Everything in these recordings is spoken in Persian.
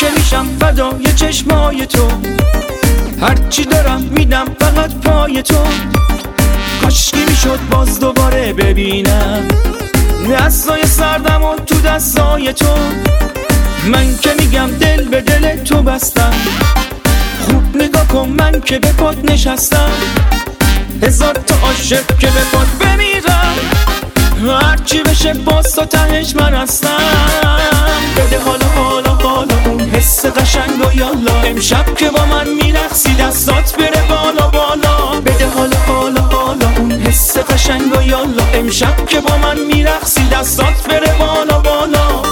که میشم فدای چشمای تو، هرچی دارم میدم فقط پای تو. کاشکی میشد باز دوباره ببینم دستای سردم و تو دستای تو. من که میگم دل به دل تو بستم، خوب نگاه کن من که به پات نشستم. هزار تا عاشق که به پات بمیرم، هرچی بشه باز تا تهش من هستم. بده حالا حالا حالا اون حس قشنگ و یالا، امشب که با من میرقصی دستات بره بالا بالا. بده حالا حالا حالا اون حس قشنگ و یالا، امشب که با من میرقصی دستات بره بالا بالا.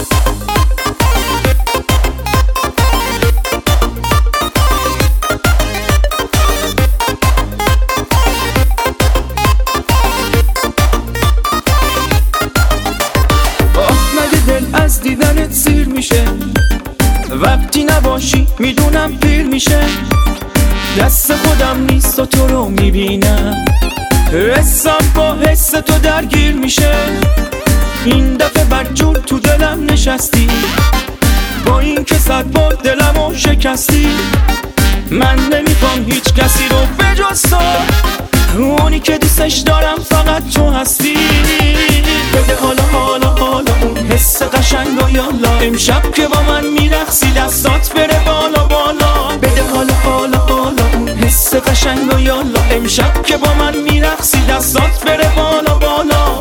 از دیدنت سیر میشه، وقتی نباشی میدونم پیر میشه. دست خودم نیست و تو رو میبینم، حسم با حس تو درگیر میشه. این دفعه بدجور تو دلم نشستی، با این که 100 بار دلمو شکستی. من نمیخوام هیچ کسی رو بجز تو، اونی که دوستش دارم فقط تو هستی. بده حالا حالا حالا اون حس قشنگ و یالا، امشب که با من میرقصی دستات بره بالا بالا. بده حالا حالا حالا اون حس قشنگ و یالا، امشب که با من میرقصی دستات بره بالا بالا.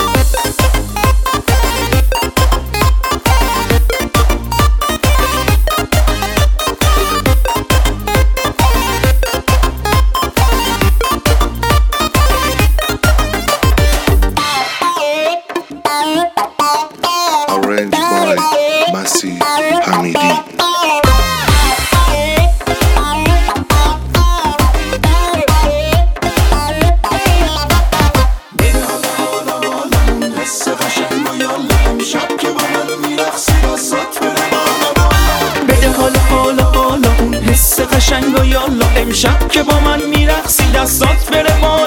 قشنگ و یالا، امشب که با من میرقصی دستات بره بالا.